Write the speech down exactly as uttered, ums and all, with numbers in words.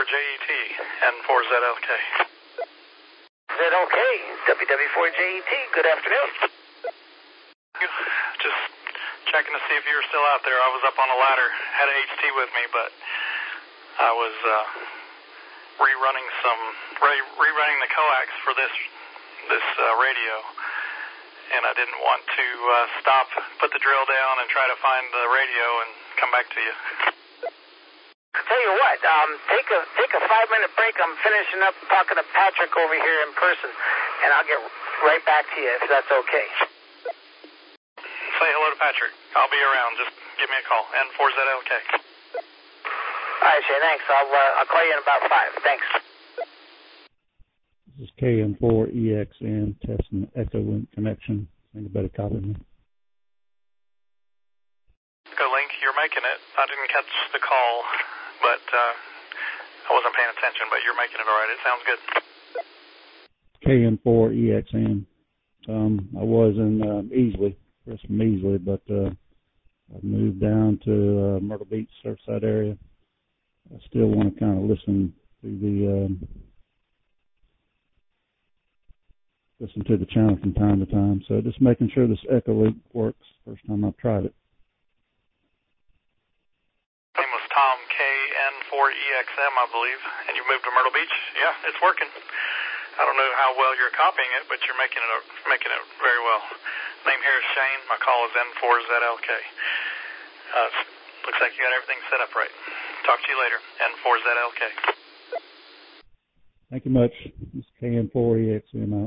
J E T, N four Z L K. Z L K, W W four J E T, good afternoon. Just checking to see if you were still out there. I was up on a ladder, had an H T with me, but I was uh, rerunning some, re- rerunning the coax for this this uh, radio, and I didn't want to uh, stop, put the drill down, and try to find the radio and come back to you. Tell you what, um, take a take a five minute break. I'm finishing up talking to Patrick over here in person, and I'll get right back to you if that's okay. Say hello to Patrick. I'll be around. Just give me a call. N four Z L K. All right, Shay, thanks. I'll uh, I'll call you in about five. Thanks. This is K N four E X N testing the Echo Link connection. Anybody copy me? Echo Link, you're making it. I didn't catch the call, but uh, I wasn't paying attention. But you're making it all right. It sounds good. K N four E X N. Um, I was in uh, Easley. Chris from Easley, but uh, I've moved down to uh, Myrtle Beach, Surfside area. I still want to kind of listen to the um, listen to the channel from time to time. So just making sure this Echo Link works. First time I've tried it. Name was Tom, K N four E X M, I believe, and you moved to Myrtle Beach. Yeah, it's working. I don't know how well you're copying it, but you're making it making it very well. Name here is Shane. My call is N four Z L K. Uh, looks like you got everything set up right. Talk to you later. N four Z L K. Thank you much. This is K N four E X M.